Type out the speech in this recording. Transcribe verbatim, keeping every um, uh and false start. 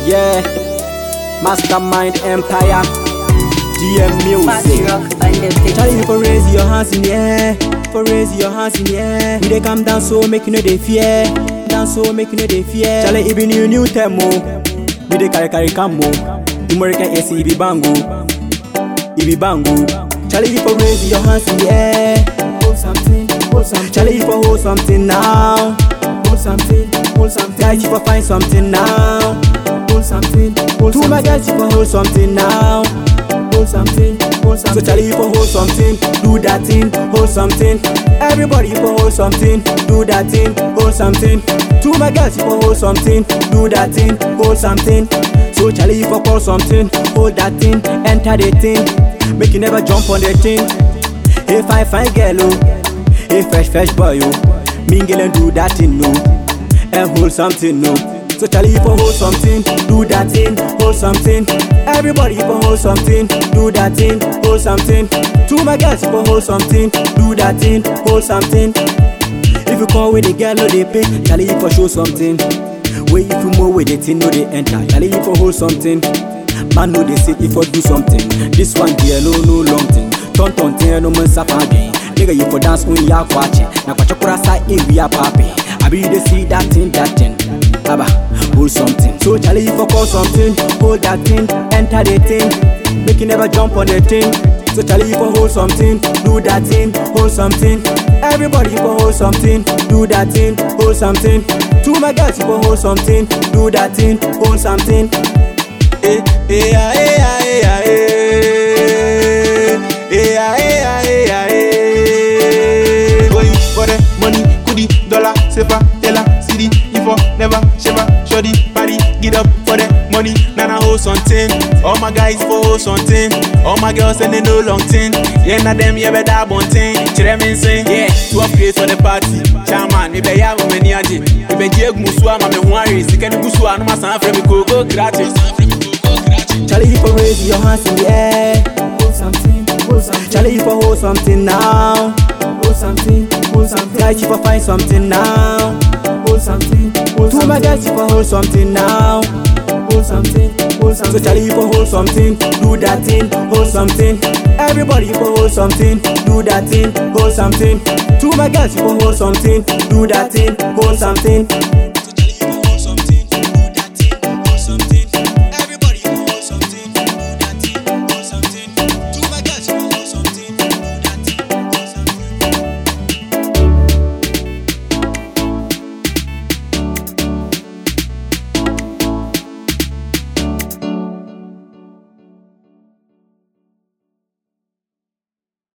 Yeah, Mastermind Empire, D M Music. Charlie, you for raise your hands in the air, for raise your hands in the air. We dey calm down so make you know they fear, down so make you know they fear. Charlie, even you new temo, we dey carry carry camo. Tomorrow can A C, it be bango, it be bango. Charlie, you for raise your hands in the air, hold something, hold something. Charlie, you for hold something now, hold something, hold something. Guys, you for find something now, hold something, hold something. To my guys, you for hold something now, hold something, hold something. So Charlie, you for hold something, do that thing, hold something. Everybody, you for hold something, do that thing, hold something. To my guys, you for hold something, do that thing, hold something. So Charlie, you for call something, hold that thing, enter the thing. Make you never jump on the thing. Hey fine fine girl oh, hey fresh fresh boy oh, mingle and do that thing no, and hold something no. So Charlie, you for hold something, do that thing, hold something. Everybody you for hold something, do that thing, hold something. To my girls you for hold something, do that thing, hold something. If you call with the girl no they pay, Charlie you for show something. Where if you move with the thing no they enter, Charlie you for hold something. Man know they say if I do something. This one here no no long thing. Ton ton thing no man suffer again. Nigga you for dance when you are watching. Na kwacha kura side in we are papi. I be they see that thing that thing. Baba hold something. So Charlie you for call something, hold that thing, enter the thing. Make you never jump on the thing. So Charlie you for hold something, do that thing, hold something. Everybody you for hold something, do that thing, hold something. To my guys you for hold something, do that thing, hold something. Eh, eh, ah, eh, ah, eh, ah, eh. Eh, ah, eh, ah, eh, ah, eh. Going for the money, goodie, dollar, sefa, tella, city, ifo, never, sheva, shoddy, party, get up for the money, nana hold something. All my guys for hold something. All my girls and they know long thing. Yeah, na them yeah better bon thing. Chire me say, yeah, to upgrade for the party. Chairman, me be ya wo mani aje. Me be jeg musua ma me ho are. Sika ni busua no ma san frɛ me go go gratis. Charlie, you for raise your hands in the air, hold something, hold something. Charlie, you for hold something now, hold something, hold something. Guys, you for find something now, hold something, hold something. To my guys, you for hold something now, hold something, hold something. So Charlie, you for hold something, do that thing, hold something. Everybody, you for hold something, do that thing, hold something. To my guys, you for hold something, do that thing, hold something.